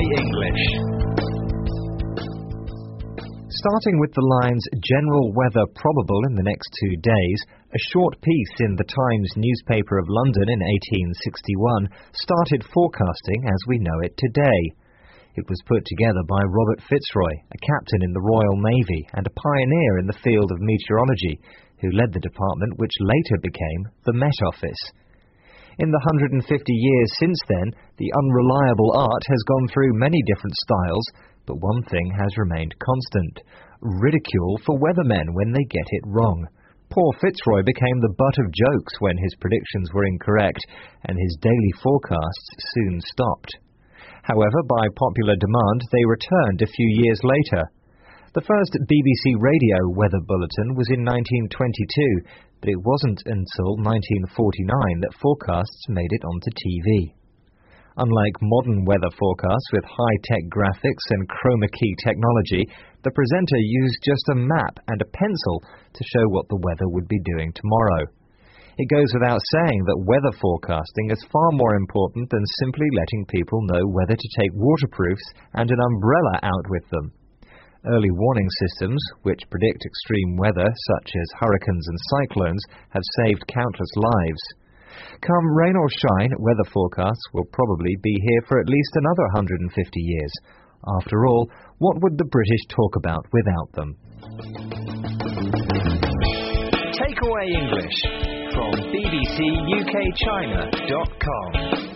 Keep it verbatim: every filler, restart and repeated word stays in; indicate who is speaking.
Speaker 1: English.
Speaker 2: Starting with the lines general weather probable in the next two days, a short piece in the Times newspaper of London in eighteen sixty-one started forecasting as we know it today. It was put together by Robert Fitzroy, a captain in the Royal Navy and a pioneer in the field of meteorology, who led the department which later became the Met Office. In the one hundred fifty years since then, the unreliable art has gone through many different styles, but one thing has remained constant: ridicule for weathermen when they get it wrong. Poor Fitzroy became the butt of jokes when his predictions were incorrect, and his daily forecasts soon stopped. However, by popular demand, they returned a few years later. The first B B C radio weather bulletin was in nineteen twenty-two, but it wasn't until nineteen forty-nine that forecasts made it onto T V. Unlike modern weather forecasts with high-tech graphics and chroma key technology, the presenter used just a map and a pencil to show what the weather would be doing tomorrow. It goes without saying that weather forecasting is far more important than simply letting people know whether to take waterproofs and an umbrella out with them. Early warning systems, which predict extreme weather such as hurricanes and cyclones, have saved countless lives. Come rain or shine, weather forecasts will probably be here for at least another one hundred fifty years. After all, what would the British talk about without them?
Speaker 1: Takeaway English from B B C U K China dot com.